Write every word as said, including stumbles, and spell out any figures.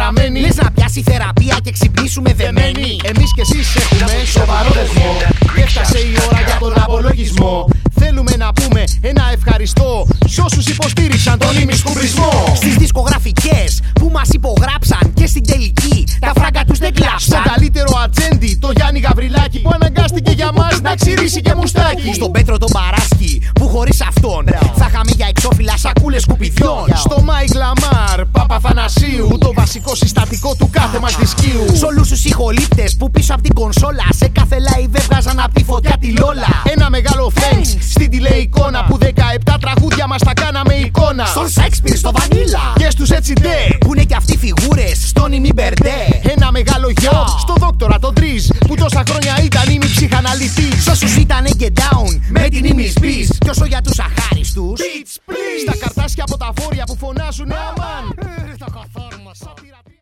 παραμένει. Λες να πιάσει θεραπεία και ξυπνήσουμε δεμένοι. Εμείς κι εσείς έχουμε σοβαρό δεσμό. Έφτασε η ώρα για τον απολογισμό. Θέλουμε να πούμε ένα ευχαριστώ σ' όσους υποστήριξαν τον ημισκουμπρισμό. Στις δισκογραφικές που μας υπογράψαν και στην τελική τα φράγκα τους δεν κλάψαν. Στον καλύτερο ατζέντη, το Γιάννη Γαβριλάκη, που αναγκάστηκε για μας να ξυρίσει και μουστάκι. Στον Πέτρο τον Παράσκη που χωρίς αυτόν θα είχαμε για εξώφυλλα σακούλες σκουπιδιών. Στο Μάικ Λαμάρ, Παπαθανασίου, το βασικό συστατικό του κάθε μας δισκίου. Σ' όλους τους ηχολήπτες που πίσω από την κονσόλα σε κάθε live έβγαζαν απ' τη φωτιά τη Λόλα. Ένα μεγάλο thanks στην τηλεεικόνα που δεκαεπτά τραγούδια μας τα κάναμε εικόνα. Στον Σέξπιρ, στο Βανίλα και στους έτσι ντε που είναι κι αυτοί φιγούρες στον ημιμπερντέ. Ένα μεγάλο γεια στο δόκτορα τον Τρίζ που τόσα χρόνια ήταν ημιψυχαναλυτής. Σ' όσους ήτανε και down